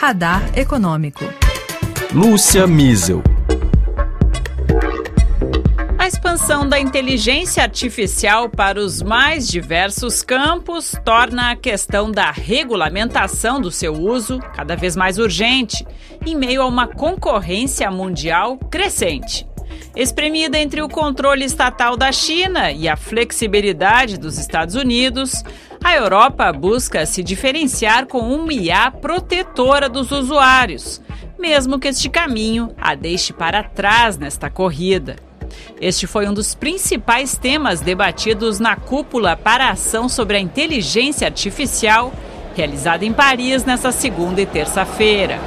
Radar Econômico. Lúcia Miesel. A expansão da inteligência artificial para os mais diversos campos torna a questão da regulamentação do seu uso cada vez mais urgente, em meio a uma concorrência mundial crescente. Espremida entre o controle estatal da China e a flexibilidade dos Estados Unidos, a Europa busca se diferenciar com uma IA protetora dos usuários, mesmo que este caminho a deixe para trás nesta corrida. Este foi um dos principais temas debatidos na Cúpula para a Ação sobre a Inteligência Artificial, realizada em Paris nesta segunda e terça-feira.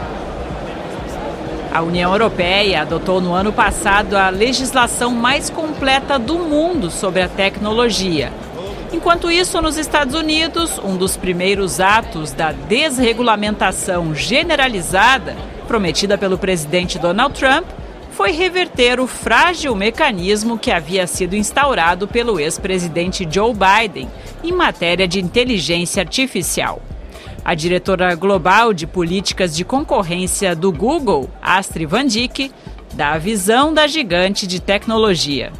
A União Europeia adotou no ano passado a legislação mais completa do mundo sobre a tecnologia. Enquanto isso, nos Estados Unidos, um dos primeiros atos da desregulamentação generalizada, prometida pelo presidente Donald Trump, foi reverter o frágil mecanismo que havia sido instaurado pelo ex-presidente Joe Biden em matéria de inteligência artificial. A diretora global de políticas de concorrência do Google, Astrid Van Dyck, dá a visão da gigante de tecnologia.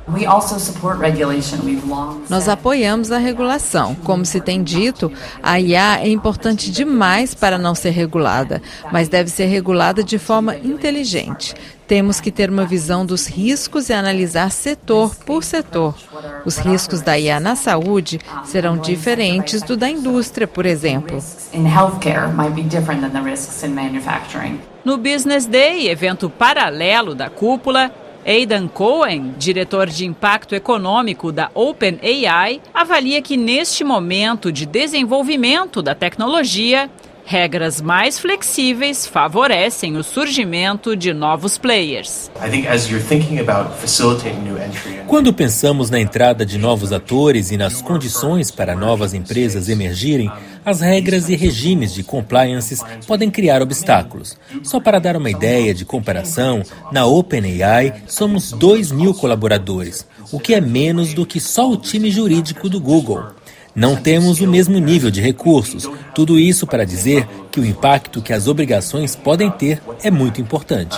Nós apoiamos a regulação. Como se tem dito, a IA é importante demais para não ser regulada, mas deve ser regulada de forma inteligente. Temos que ter uma visão dos riscos e analisar setor por setor. Os riscos da IA na saúde serão diferentes do da indústria, por exemplo. No Business Day, evento paralelo da cúpula, Aidan Cohen, diretor de impacto econômico da OpenAI, avalia que neste momento de desenvolvimento da tecnologia, regras mais flexíveis favorecem o surgimento de novos players. Quando pensamos na entrada de novos atores e nas condições para novas empresas emergirem, as regras e regimes de compliance podem criar obstáculos. Só para dar uma ideia de comparação, na OpenAI somos 2.000 colaboradores, o que é menos do que só o time jurídico do Google. Não temos o mesmo nível de recursos. Tudo isso para dizer que o impacto que as obrigações podem ter é muito importante.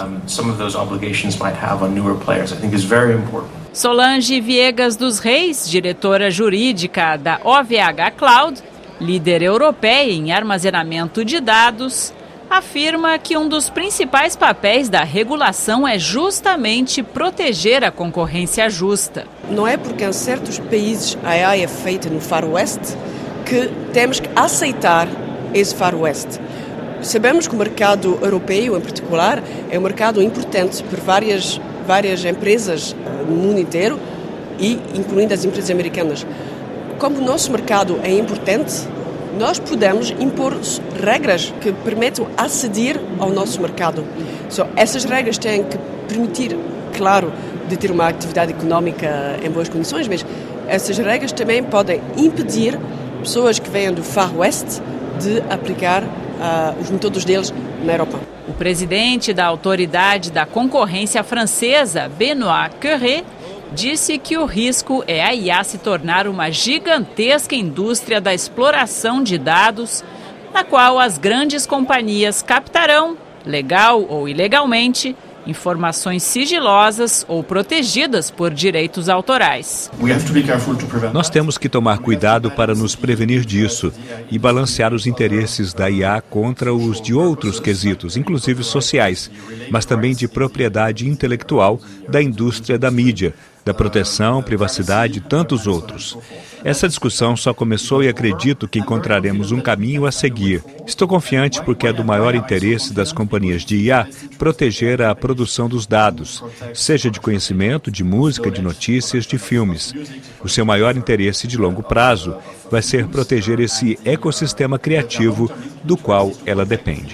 Solange Viegas dos Reis, diretora jurídica da OVH Cloud, líder europeia em armazenamento de dados, afirma que um dos principais papéis da regulação é justamente proteger a concorrência justa. Não é porque em certos países a AI é feita no Far West que temos que aceitar esse Far West. Sabemos que o mercado europeu, em particular, é um mercado importante por várias empresas no mundo inteiro, e incluindo as empresas americanas. Como o nosso mercado é importante, nós podemos impor regras que permitam aceder ao nosso mercado. Essas regras têm que permitir, claro, de ter uma atividade económica em boas condições, mas essas regras também podem impedir pessoas que venham do Far West de aplicar os métodos deles na Europa. O presidente da Autoridade da Concorrência Francesa, Benoît Cœuré, disse que o risco é a IA se tornar uma gigantesca indústria da exploração de dados, na qual as grandes companhias captarão, legal ou ilegalmente, informações sigilosas ou protegidas por direitos autorais. Nós temos que tomar cuidado para nos prevenir disso e balancear os interesses da IA contra os de outros quesitos, inclusive sociais, mas também de propriedade intelectual da indústria da mídia, da proteção, privacidade e tantos outros. Essa discussão só começou e acredito que encontraremos um caminho a seguir. Estou confiante porque é do maior interesse das companhias de IA proteger a produção dos dados, seja de conhecimento, de música, de notícias, de filmes. O seu maior interesse de longo prazo vai ser proteger esse ecossistema criativo do qual ela depende.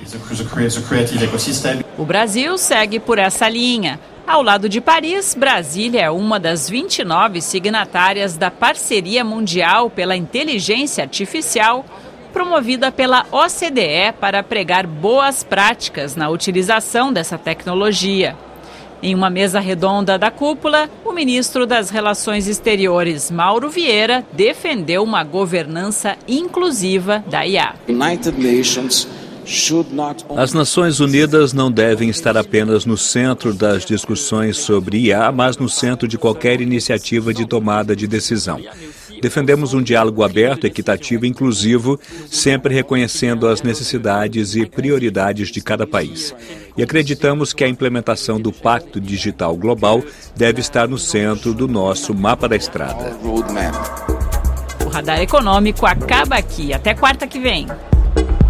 O Brasil segue por essa linha. Ao lado de Paris, Brasília é uma das 29 signatárias da Parceria Mundial pela Inteligência Artificial, promovida pela OCDE para pregar boas práticas na utilização dessa tecnologia. Em uma mesa redonda da cúpula, o ministro das Relações Exteriores, Mauro Vieira, defendeu uma governança inclusiva da IA. United Nations As Nações Unidas não devem estar apenas no centro das discussões sobre IA, mas no centro de qualquer iniciativa de tomada de decisão. Defendemos um diálogo aberto, equitativo e inclusivo, sempre reconhecendo as necessidades e prioridades de cada país. E acreditamos que a implementação do Pacto Digital Global deve estar no centro do nosso mapa da estrada. O Radar Econômico acaba aqui. Até quarta que vem.